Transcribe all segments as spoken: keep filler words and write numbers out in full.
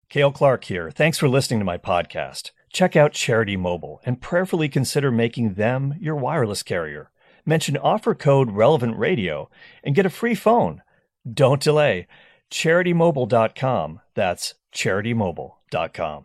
Cale Clark here. Thanks for listening to my podcast. Check out Charity Mobile and prayerfully consider making them your wireless carrier. Mention offer code Relevant Radio and get a free phone. Don't delay. charity mobile dot com. That's charity mobile dot com.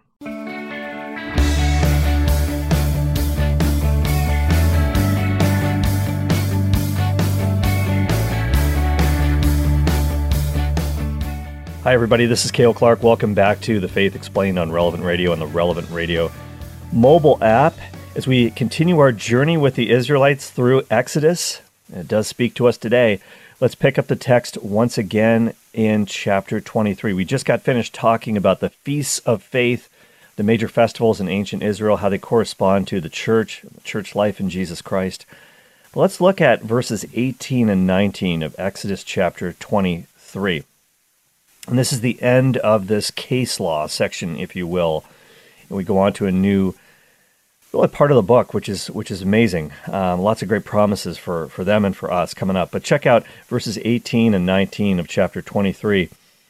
Hi, everybody. This is Cale Clark. Welcome back to The Faith Explained on Relevant Radio and the Relevant Radio mobile app. As we continue our journey with the Israelites through Exodus, it does speak to us today. Let's pick up the text once again in chapter twenty-three. We just got finished talking about the feasts of faith, the major festivals in ancient Israel, how they correspond to the church, the church life in Jesus Christ. But let's look at verses eighteen and nineteen of Exodus chapter twenty-three. And this is the end of this case law section, if you will. And we go on to a new really part of the book, which is which is amazing. Um, lots of great promises for, for them and for us coming up. But check out verses eighteen and nineteen of chapter twenty-three.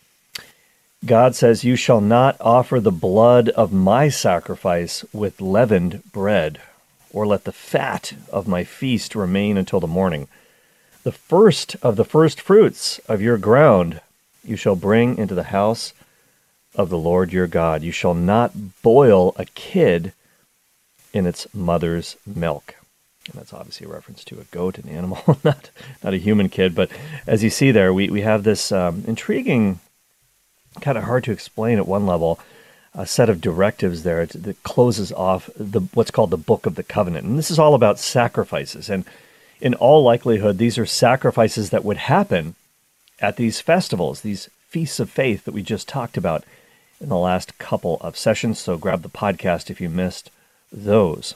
God says, "You shall not offer the blood of my sacrifice with leavened bread, or let the fat of my feast remain until the morning. The first of the first fruits of your ground you shall bring into the house of the Lord your God. You shall not boil a kid in its mother's milk." And that's obviously a reference to a goat, an animal, not not a human kid. But as you see there, we, we have this um, intriguing, kind of hard to explain at one level, a set of directives there that closes off the what's called the Book of the Covenant. And this is all about sacrifices. And in all likelihood, these are sacrifices that would happen at these festivals, these feasts of faith that we just talked about in the last couple of sessions. So grab the podcast if you missed those.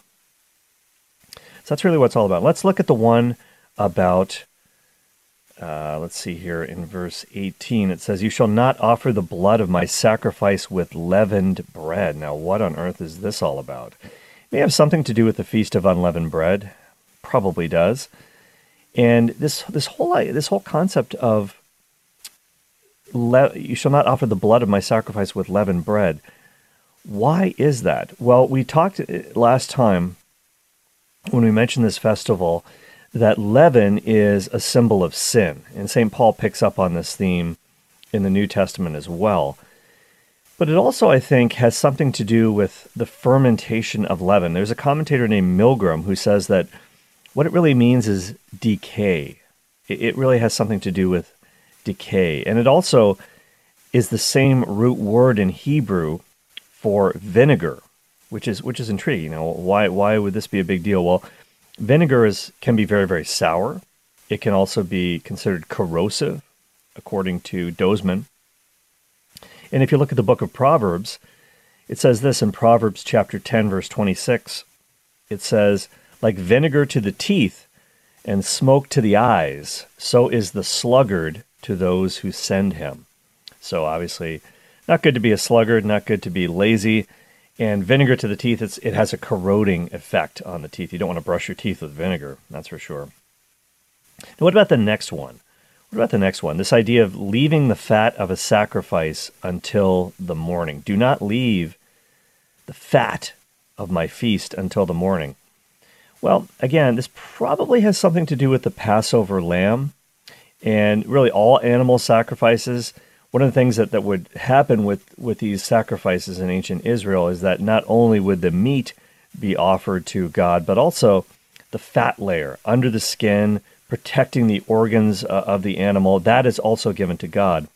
So that's really what it's all about. Let's look at the one about, uh, let's see here in verse eighteen. It says, "You shall not offer the blood of my sacrifice with leavened bread." Now, what on earth is this all about? It may have something to do with the Feast of Unleavened Bread. Probably does. And this this whole this whole concept of Le- you shall not offer the blood of my sacrifice with leavened bread. Why is that? Well, we talked last time when we mentioned this festival that leaven is a symbol of sin. And Saint Paul picks up on this theme in the New Testament as well. But it also, I think, has something to do with the fermentation of leaven. There's a commentator named Milgram who says that what it really means is decay. It really has something to do with decay. And it also is the same root word in Hebrew for vinegar, which is which is intriguing. Now, why why would this be a big deal? Well, vinegar is can be very, very sour. It can also be considered corrosive, according to Dozman. And if you look at the book of Proverbs, it says this in Proverbs chapter ten, verse twenty-six. It says, "Like vinegar to the teeth and smoke to the eyes, so is the sluggard to those who send him." So obviously, not good to be a sluggard, not good to be lazy. And vinegar to the teeth, it's, it has a corroding effect on the teeth. You don't want to brush your teeth with vinegar, that's for sure. Now, what about the next one? What about the next one? This idea of leaving the fat of a sacrifice until the morning. "Do not leave the fat of my feast until the morning." Well, again, this probably has something to do with the Passover lamb and really all animal sacrifices. One of the things that, that would happen with, with these sacrifices in ancient Israel is that not only would the meat be offered to God, but also the fat layer under the skin, protecting the organs uh, of the animal, that is also given to God.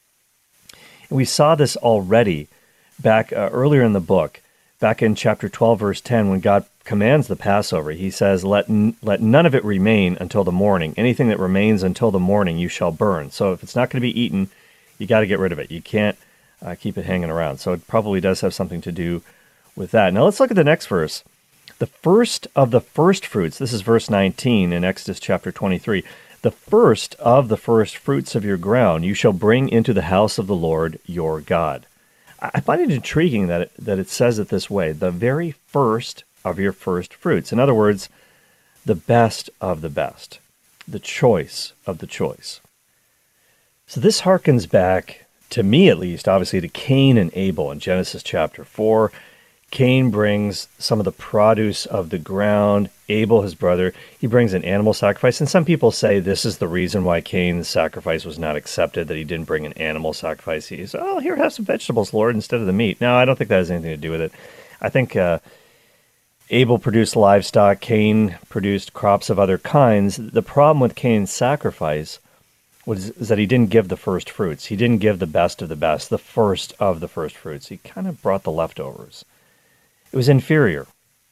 And we saw this already back uh, earlier in the book, back in chapter twelve, verse ten, when God commands the Passover. He says, let n- let none of it remain until the morning. Anything that remains until the morning you shall burn. So if it's not going to be eaten, you got to get rid of it. You can't uh, keep it hanging around. So it probably does have something to do with that. Now let's look at the next verse. The first of the first fruits, this is verse nineteen in Exodus chapter twenty-three. "The first of the first fruits of your ground you shall bring into the house of the Lord your God." I find it intriguing that it, that it says it this way, the very first of your first fruits. In other words, the best of the best, the choice of the choice. So this harkens back to me at least, obviously to Cain and Abel in Genesis chapter four. Cain brings some of the produce of the ground. Abel, his brother, he brings an animal sacrifice. And some people say this is the reason why Cain's sacrifice was not accepted, that he didn't bring an animal sacrifice. He said, oh, here, have some vegetables, Lord, instead of the meat. No, I don't think that has anything to do with it. I think uh, Abel produced livestock. Cain produced crops of other kinds. The problem with Cain's sacrifice was is that he didn't give the first fruits. He didn't give the best of the best, the first of the first fruits. He kind of brought the leftovers. It was inferior.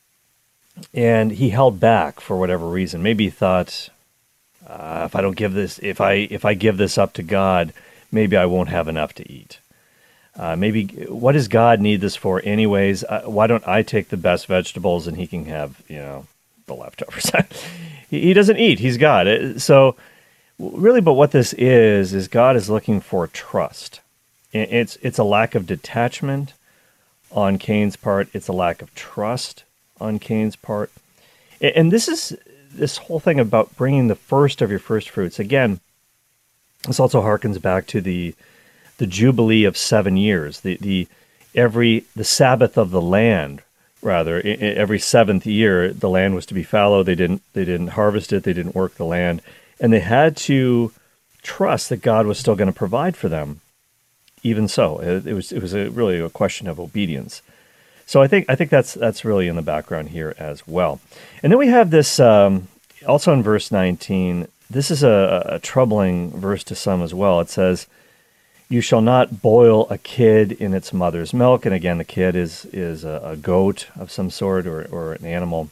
And he held back for whatever reason. Maybe he thought, uh, if I don't give this, if I if I give this up to God, maybe I won't have enough to eat. Uh, maybe, what does God need this for anyways? Uh, why don't I take the best vegetables and he can have, you know, the leftovers? he, he doesn't eat. He's God. So really, but what this is, is God is looking for trust. It's it's a lack of detachment on Cain's part. It's a lack of trust on Cain's part. And this is this whole thing about bringing the first of your first fruits. Again, this also harkens back to the the Jubilee of seven years, the the every the Sabbath of the land, rather. Every seventh year, the land was to be fallow. They didn't they didn't harvest it. They didn't work the land, and they had to trust that God was still going to provide for them. Even so, it, it was it was a, really a question of obedience. So I think I think that's that's really in the background here as well. And then we have this um, also in verse nineteen. This is a, a troubling verse to some as well. It says, "You shall not boil a kid in its mother's milk." And again, the kid is is a, a goat of some sort, or or an animal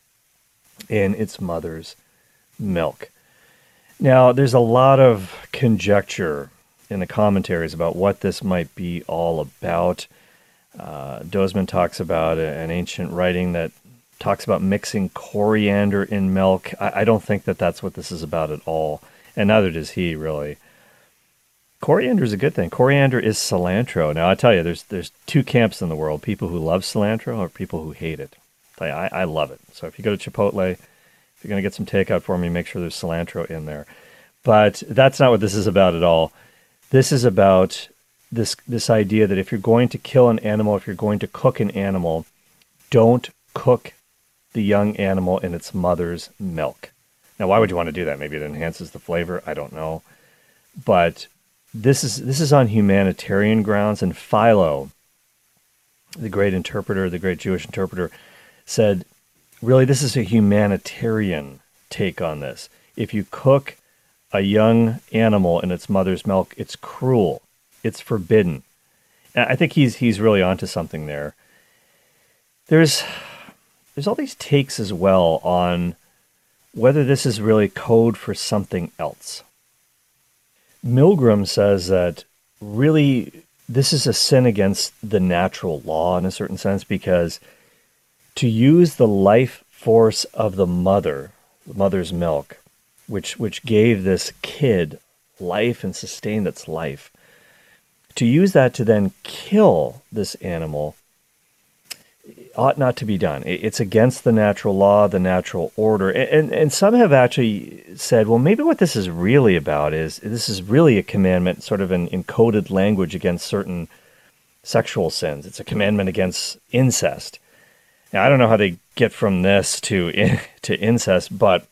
in its mother's milk. Now, there's a lot of conjecture in the commentaries about what this might be all about. Uh, Dozman talks about an ancient writing that talks about mixing coriander in milk. I, I don't think that that's what this is about at all, and neither does he, really. Coriander is a good thing. Coriander is cilantro. Now, I tell you, there's there's two camps in the world, people who love cilantro or people who hate it. I, I love it. So if you go to Chipotle, if you're going to get some takeout for me, make sure there's cilantro in there. But that's not what this is about at all. This is about this this idea that if you're going to kill an animal, if you're going to cook an animal, don't cook the young animal in its mother's milk. Now, why would you want to do that? Maybe it enhances the flavor. I don't know. But this is this is on humanitarian grounds. And Philo, the great interpreter, the great Jewish interpreter, said, really, this is a humanitarian take on this. If you cook a young animal in its mother's milk, it's cruel. It's forbidden. And I think he's he's really onto something there. There's there's all these takes as well on whether this is really code for something else. Milgram says that really this is a sin against the natural law in a certain sense, because to use the life force of the mother, the mother's milk, which which gave this kid life and sustained its life, to use that to then kill this animal ought not to be done. It's against the natural law, the natural order. And, and, and some have actually said, well, maybe what this is really about is this is really a commandment, sort of an encoded language against certain sexual sins. It's a commandment against incest. Now, I don't know how they get from this to to incest, but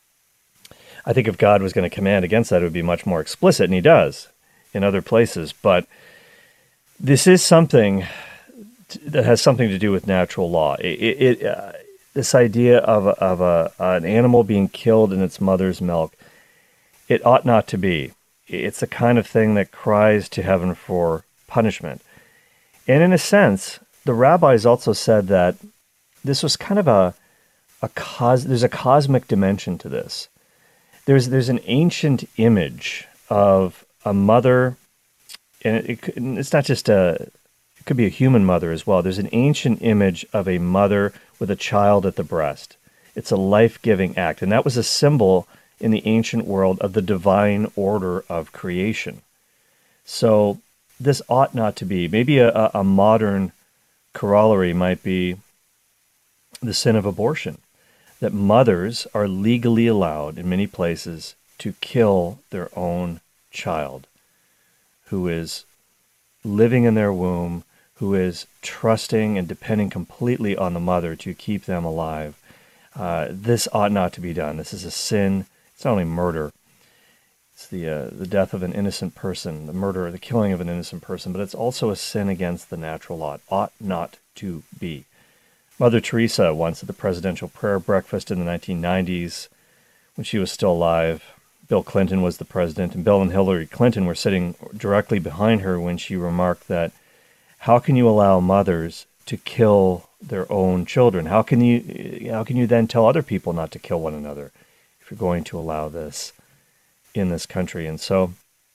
I think if God was going to command against that, it would be much more explicit, and he does in other places. But this is something that has something to do with natural law. It, it uh, this idea of a, of a an animal being killed in its mother's milk, it ought not to be. It's the kind of thing that cries to heaven for punishment. And in a sense, the rabbis also said that this was kind of a a cos. There's a cosmic dimension to this. There's there's an ancient image of a mother, and it, it, it's not just a. It could be a human mother as well. There's an ancient image of a mother with a child at the breast. It's a life-giving act, and that was a symbol in the ancient world of the divine order of creation. So this ought not to be. Maybe a, a modern corollary might be the sin of abortion, that mothers are legally allowed in many places to kill their own child who is living in their womb, who is trusting and depending completely on the mother to keep them alive. Uh, this ought not to be done. This is a sin. It's not only murder. It's the uh, the death of an innocent person, the murder, the killing of an innocent person, but it's also a sin against the natural law. It ought not to be. Mother Teresa once at the presidential prayer breakfast in the nineteen nineties, when she was still alive, Bill Clinton was the president, and Bill and Hillary Clinton were sitting directly behind her when she remarked that, how can you allow mothers to kill their own children? How can you, how can you then tell other people not to kill one another if you're going to allow this in this country? And so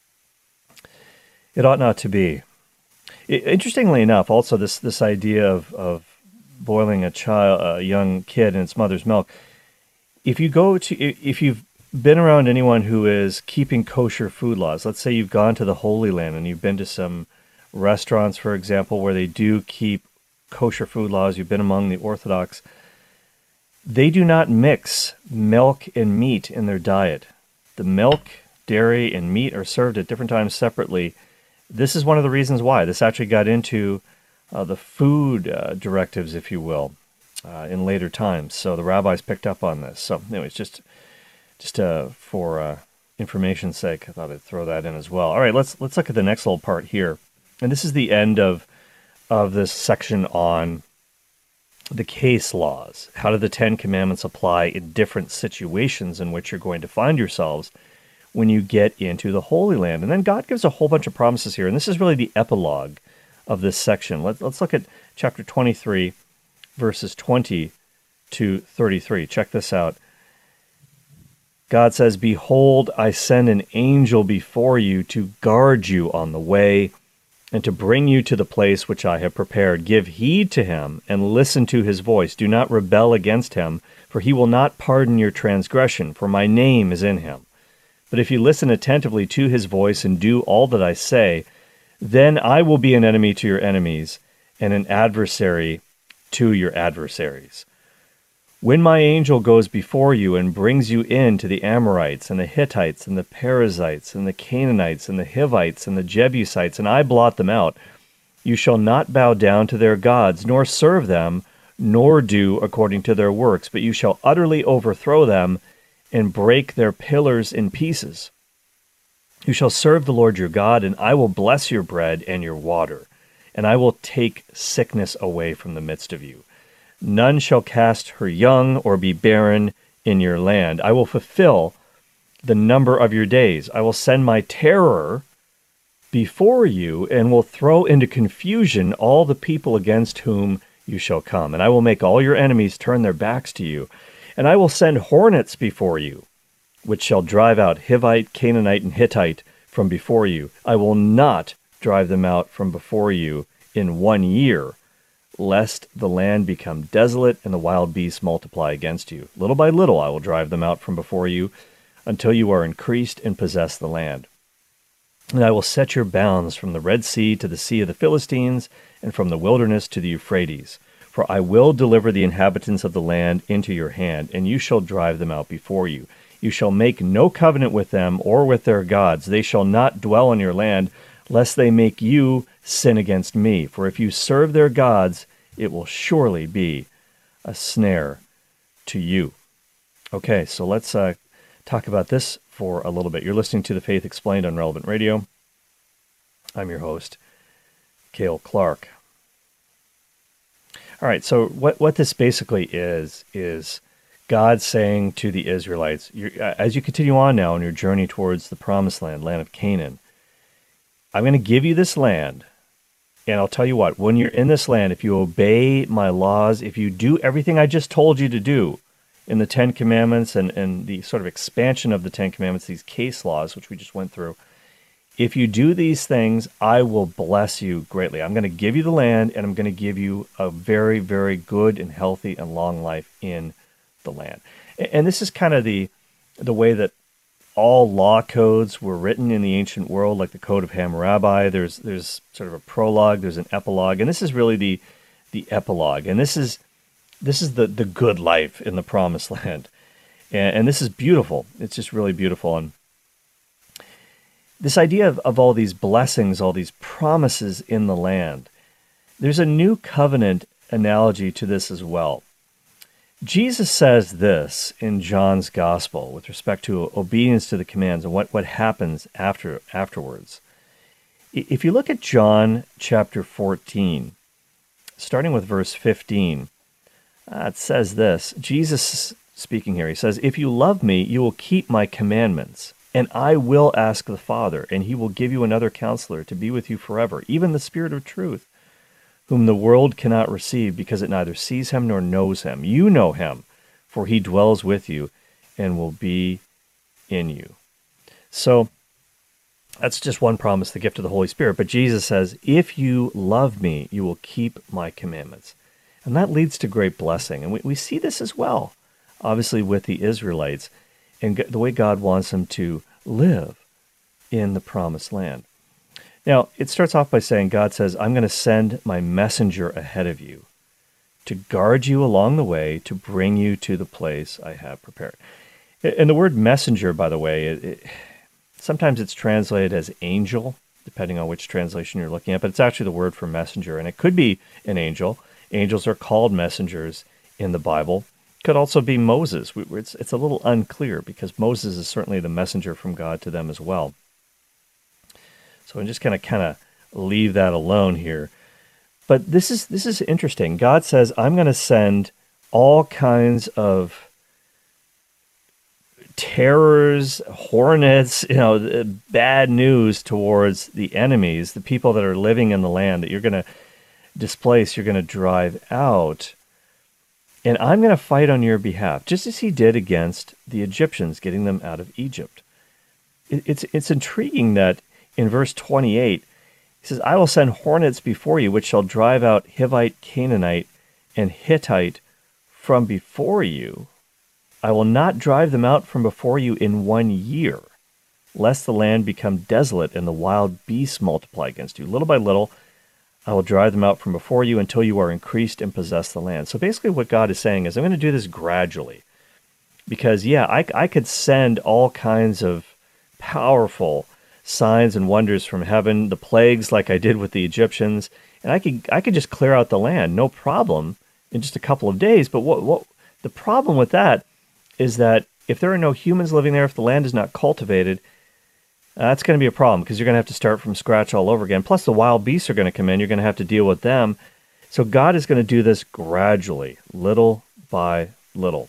it ought not to be. It, interestingly enough, also this this idea of, of boiling a child, a young kid in its mother's milk. If you go to, if you've been around anyone who is keeping kosher food laws, let's say you've gone to the Holy Land and you've been to some restaurants, for example, where they do keep kosher food laws, you've been among the Orthodox, they do not mix milk and meat in their diet. The milk, dairy, and meat are served at different times separately. This is one of the reasons why. This actually got into uh, the food uh, directives, if you will, uh, in later times. So the rabbis picked up on this. So anyways, just just uh, for uh, information's sake, I thought I'd throw that in as well. All right, let's let's look at the next little part here. And this is the end of of this section on the case laws. How do the Ten Commandments apply in different situations in which you're going to find yourselves when you get into the Holy Land? And then God gives a whole bunch of promises here. And this is really the epilogue of this section. Let, let's look at chapter twenty-three, verses twenty to thirty-three. Check this out. God says, "Behold, I send an angel before you to guard you on the way, and to bring you to the place which I have prepared. Give heed to him, and listen to his voice. Do not rebel against him, for he will not pardon your transgression, for my name is in him. But if you listen attentively to his voice and do all that I say, then I will be an enemy to your enemies, and an adversary to your adversaries. When my angel goes before you and brings you in to the Amorites and the Hittites and the Perizzites and the Canaanites and the Hivites and the Jebusites, and I blot them out, you shall not bow down to their gods, nor serve them, nor do according to their works, but you shall utterly overthrow them and break their pillars in pieces. You shall serve the Lord your God, and I will bless your bread and your water, and I will take sickness away from the midst of you. None shall cast her young or be barren in your land. I will fulfill the number of your days. I will send my terror before you and will throw into confusion all the people against whom you shall come. And I will make all your enemies turn their backs to you. And I will send hornets before you, which shall drive out Hivite, Canaanite, and Hittite from before you. I will not drive them out from before you in one year, lest the land become desolate and the wild beasts multiply against you. Little by little I will drive them out from before you, until you are increased and possess the land. And I will set your bounds from the Red Sea to the Sea of the Philistines, and from the wilderness to the Euphrates. For I will deliver the inhabitants of the land into your hand, and you shall drive them out before you. You shall make no covenant with them or with their gods. They shall not dwell in your land, lest they make you sin against me. For if you serve their gods, it will surely be a snare to you." Okay, so let's uh, talk about this for a little bit. You're listening to The Faith Explained on Relevant Radio. I'm your host, Cale Clark. All right, so what, what this basically is, is God saying to the Israelites, you're, as you continue on now on your journey towards the Promised Land, land of Canaan, I'm going to give you this land, and I'll tell you what, when you're in this land, if you obey my laws, if you do everything I just told you to do in the Ten Commandments and, and the sort of expansion of the Ten Commandments, these case laws, which we just went through, if you do these things, I will bless you greatly. I'm going to give you the land, and I'm going to give you a very, very good and healthy and long life in the land. And this is kind of the the way that all law codes were written in the ancient world, like the Code of Hammurabi. There's there's sort of a prologue, there's an epilogue, and this is really the the epilogue. And this is this is the, the good life in the Promised Land. And, and this is beautiful. It's just really beautiful. And this idea of, of all these blessings, all these promises in the land, there's a new covenant analogy to this as well. Jesus says this in John's Gospel with respect to obedience to the commands and what, what happens after afterwards. If you look at John chapter fourteen, starting with verse fifteen, uh, it says this. Jesus speaking here, he says, "If you love me, you will keep my commandments, and I will ask the Father, and he will give you another counselor to be with you forever, even the Spirit of truth, whom the world cannot receive because it neither sees him nor knows him. You know him, for he dwells with you and will be in you." So that's just one promise, the gift of the Holy Spirit. But Jesus says, if you love me, you will keep my commandments. And that leads to great blessing. And we, we see this as well, obviously, with the Israelites and the way God wants them to live in the promised land. Now, it starts off by saying, God says, I'm going to send my messenger ahead of you to guard you along the way, to bring you to the place I have prepared. And the word messenger, by the way, it, it, sometimes it's translated as angel, depending on which translation you're looking at, but it's actually the word for messenger, and it could be an angel. Angels are called messengers in the Bible. It could also be Moses. It's, it's a little unclear because Moses is certainly the messenger from God to them as well. So I'm just going to kind of leave that alone here. But this is this is interesting. God says, I'm going to send all kinds of terrors, hornets, you know, bad news towards the enemies, the people that are living in the land that you're going to displace, you're going to drive out. And I'm going to fight on your behalf, just as he did against the Egyptians, getting them out of Egypt. It, it's it's intriguing that in verse twenty-eight, he says, I will send hornets before you, which shall drive out Hivite, Canaanite, and Hittite from before you. I will not drive them out from before you in one year, lest the land become desolate and the wild beasts multiply against you. Little by little, I will drive them out from before you until you are increased and possess the land. So basically what God is saying is, I'm going to do this gradually. Because, yeah, I, I could send all kinds of powerful signs and wonders from heaven, the plagues like I did with the Egyptians, and I could I could just clear out the land, no problem, in just a couple of days. But what what the problem with that is that if there are no humans living there, if the land is not cultivated, uh, that's going to be a problem because you're going to have to start from scratch all over again. Plus, the wild beasts are going to come in. You're going to have to deal with them. So God is going to do this gradually, little by little.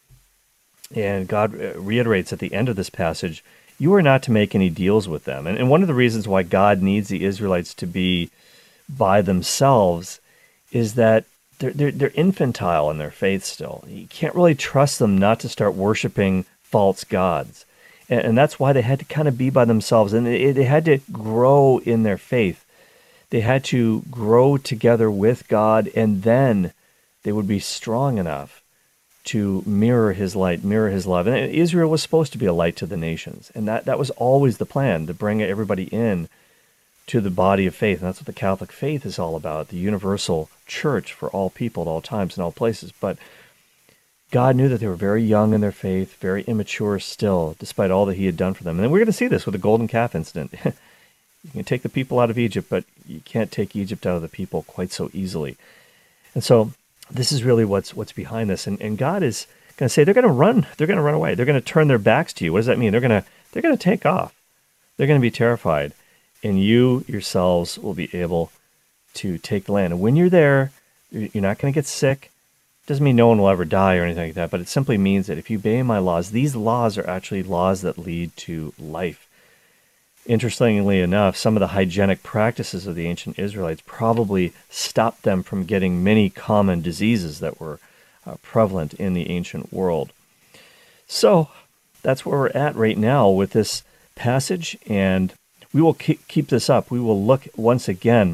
And God reiterates at the end of this passage, you are not to make any deals with them. And, and one of the reasons why God needs the Israelites to be by themselves is that they're, they're, they're infantile in their faith still. You can't really trust them not to start worshiping false gods. And, and that's why they had to kind of be by themselves. And they, they had to grow in their faith. They had to grow together with God, and then they would be strong enough to mirror his light, mirror his love. And Israel was supposed to be a light to the nations. And that, that was always the plan, to bring everybody in to the body of faith. And that's what the Catholic faith is all about, the universal church for all people at all times and all places. But God knew that they were very young in their faith, very immature still, despite all that he had done for them. And then we're going to see this with the golden calf incident. You can take the people out of Egypt, but you can't take Egypt out of the people quite so easily. And so this is really what's what's behind this. And, and God is going to say they're going to run. They're going to run away. They're going to turn their backs to you. What does that mean? They're going to they're going to take off. They're going to be terrified. And you yourselves will be able to take the land. And when you're there, you're not going to get sick. It doesn't mean no one will ever die or anything like that, but it simply means that if you obey my laws, these laws are actually laws that lead to life. Interestingly enough, some of the hygienic practices of the ancient Israelites probably stopped them from getting many common diseases that were uh, prevalent in the ancient world. So that's where we're at right now with this passage, and we will keep, keep this up. We will look once again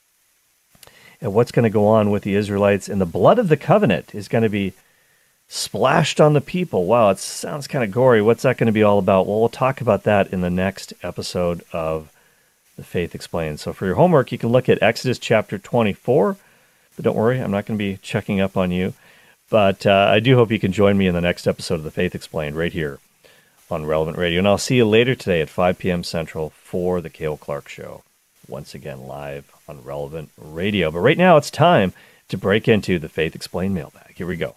at what's going to go on with the Israelites, and the blood of the covenant is going to be splashed on the people. Wow, it sounds kind of gory. What's that going to be all about? Well, we'll talk about that in the next episode of The Faith Explained. So for your homework, you can look at Exodus chapter twenty-four. But don't worry, I'm not going to be checking up on you. But uh, I do hope you can join me in the next episode of The Faith Explained right here on Relevant Radio. And I'll see you later today at five p.m. Central for the Cale Clark Show. Once again, live on Relevant Radio. But right now, it's time to break into the Faith Explained mailbag. Here we go.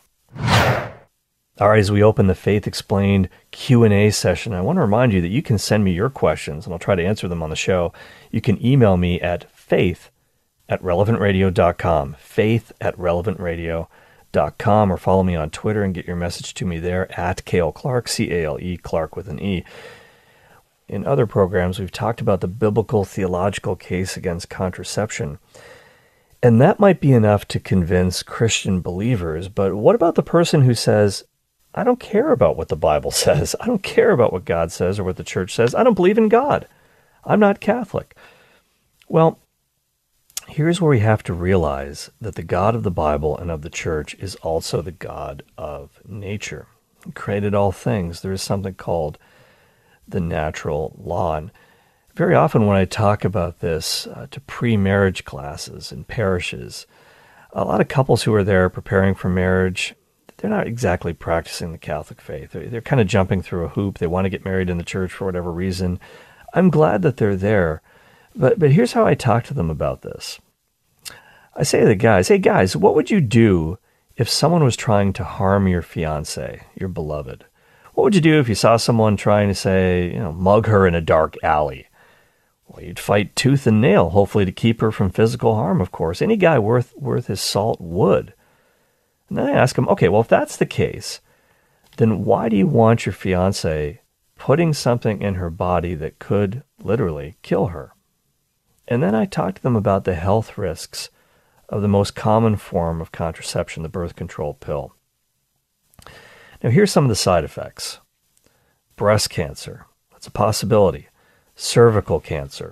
All right, as we open the Faith Explained Q and A session, I want to remind you that you can send me your questions, and I'll try to answer them on the show. You can email me at faith at relevant radio dot com, faith at relevant radio dot com, or follow me on Twitter and get your message to me there at Cale Clark, C A L E, Clark with an E. In other programs, we've talked about the biblical theological case against contraception. And that might be enough to convince Christian believers, but what about the person who says, I don't care about what the Bible says. I don't care about what God says or what the church says. I don't believe in God. I'm not Catholic. Well, here's where we have to realize that the God of the Bible and of the church is also the God of nature. He created all things. There is something called the natural law. And very often when I talk about this uh, to pre-marriage classes in parishes, a lot of couples who are there preparing for marriage, they're not exactly practicing the Catholic faith. They're, they're kind of jumping through a hoop. They want to get married in the church for whatever reason. I'm glad that they're there, but but here's how I talk to them about this. I say to the guys, hey guys, what would you do if someone was trying to harm your fiance, your beloved? What would you do if you saw someone trying to, say, you know, mug her in a dark alley? Well, you'd fight tooth and nail, hopefully to keep her from physical harm, of course. Any guy worth worth his salt would. And then I ask him, okay, well, if that's the case, then why do you want your fiancée putting something in her body that could literally kill her? And then I talk to them about the health risks of the most common form of contraception, the birth control pill. Now, here's some of the side effects. Breast cancer, that's a possibility. Cervical cancer,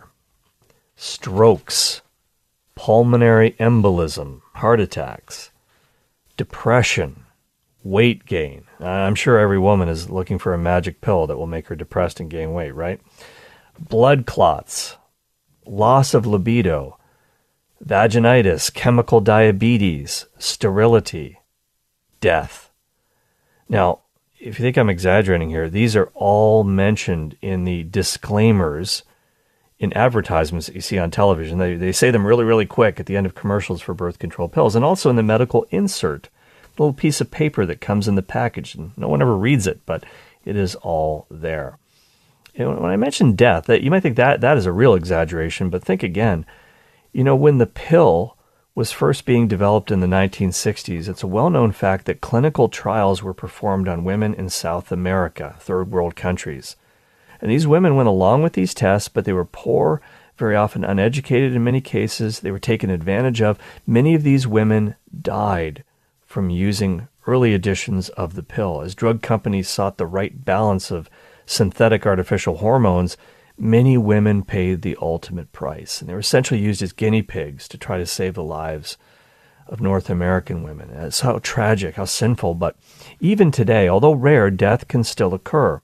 strokes, pulmonary embolism, heart attacks, depression, weight gain. I'm sure every woman is looking for a magic pill that will make her depressed and gain weight, right? Blood clots, loss of libido, vaginitis, chemical diabetes, sterility, death. Now, if you think I'm exaggerating here, these are all mentioned in the disclaimers in advertisements that you see on television. They they say them really, really quick at the end of commercials for birth control pills, and also in the medical insert, the little piece of paper that comes in the package. And no one ever reads it, but it is all there. You know, when I mention death, that you might think that that is a real exaggeration, but think again. You know, when the pill was first being developed in the nineteen sixties, it's a well-known fact that clinical trials were performed on women in South America, third world countries. And these women went along with these tests, but they were poor, very often uneducated in many cases. They were taken advantage of. Many of these women died from using early editions of the pill. As drug companies sought the right balance of synthetic artificial hormones, many women paid the ultimate price. And they were essentially used as guinea pigs to try to save the lives of North American women. And it's how tragic, how sinful. But even today, although rare, death can still occur.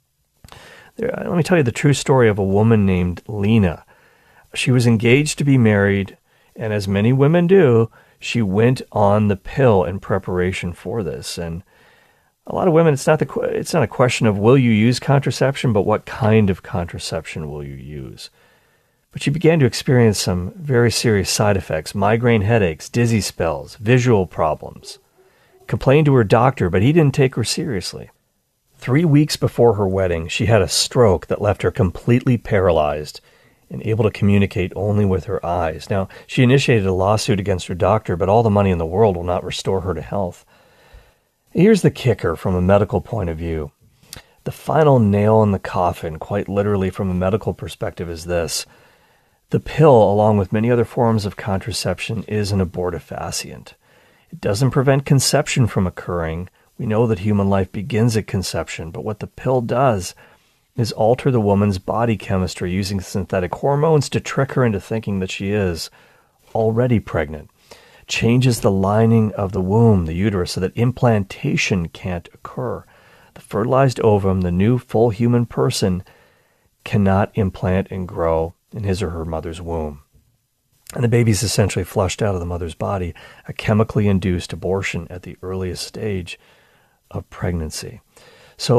There, let me tell you the true story of a woman named Lena. She was engaged to be married, and as many women do, she went on the pill in preparation for this. And a lot of women, it's not the it's not a question of will you use contraception, but what kind of contraception will you use? But she began to experience some very serious side effects: migraine headaches, dizzy spells, visual problems. Complained to her doctor, but he didn't take her seriously. Three weeks before her wedding, she had a stroke that left her completely paralyzed and able to communicate only with her eyes. Now, she initiated a lawsuit against her doctor, but all the money in the world will not restore her to health. Here's the kicker from a medical point of view. The final nail in the coffin, quite literally from a medical perspective, is this. The pill, along with many other forms of contraception, is an abortifacient. It doesn't prevent conception from occurring. We know that human life begins at conception, but what the pill does is alter the woman's body chemistry using synthetic hormones to trick her into thinking that she is already pregnant. Changes the lining of the womb, the uterus, so that implantation can't occur. The fertilized ovum, the new full human person, cannot implant and grow in his or her mother's womb. And the baby is essentially flushed out of the mother's body, a chemically induced abortion at the earliest stage of pregnancy. So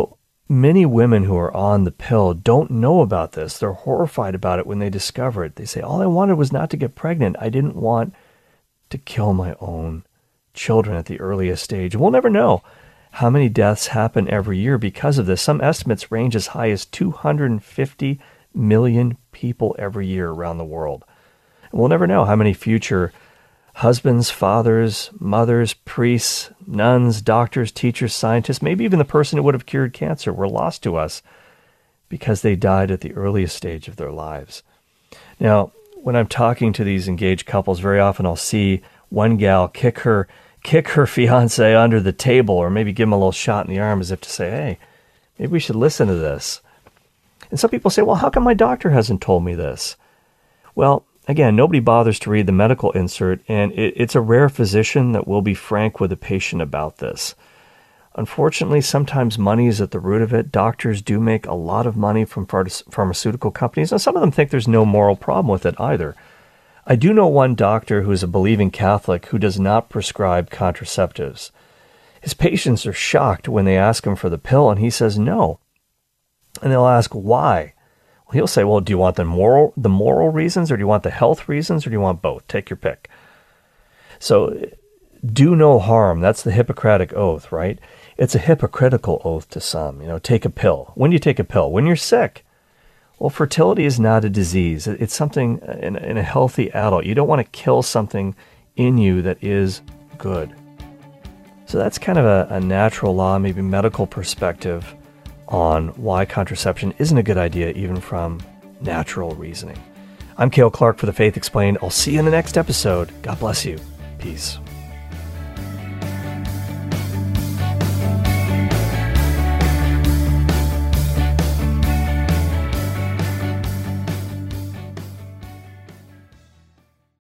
many women who are on the pill don't know about this. They're horrified about it when they discover it. They say, all I wanted was not to get pregnant. I didn't want to kill my own children at the earliest stage. We'll never know how many deaths happen every year because of this. Some estimates range as high as two hundred fifty million people every year around the world. And we'll never know how many future husbands, fathers, mothers, priests, nuns, doctors, teachers, scientists, maybe even the person who would have cured cancer were lost to us because they died at the earliest stage of their lives. Now, when I'm talking to these engaged couples, very often I'll see one gal kick her kick her fiance under the table, or maybe give him a little shot in the arm as if to say, hey, maybe we should listen to this. And some people say, well, how come my doctor hasn't told me this? Well, again, nobody bothers to read the medical insert, and it, it's a rare physician that will be frank with a patient about this. Unfortunately, sometimes money is at the root of it. Doctors do make a lot of money from pharmaceutical companies, and some of them think there's no moral problem with it either. I do know one doctor who is a believing Catholic who does not prescribe contraceptives. His patients are shocked when they ask him for the pill, and he says no. And they'll ask why. Well, he'll say, well, do you want the moral, the moral reasons, or do you want the health reasons, or do you want both? Take your pick. So, do no harm. That's the Hippocratic Oath, right? It's a hypocritical oath to some. You know, take a pill. When do you take a pill? When you're sick. Well, fertility is not a disease. It's something in, in a healthy adult. You don't want to kill something in you that is good. So that's kind of a, a natural law, maybe medical perspective on why contraception isn't a good idea, even from natural reasoning. I'm Cale Clark for The Faith Explained. I'll see you in the next episode. God bless you. Peace.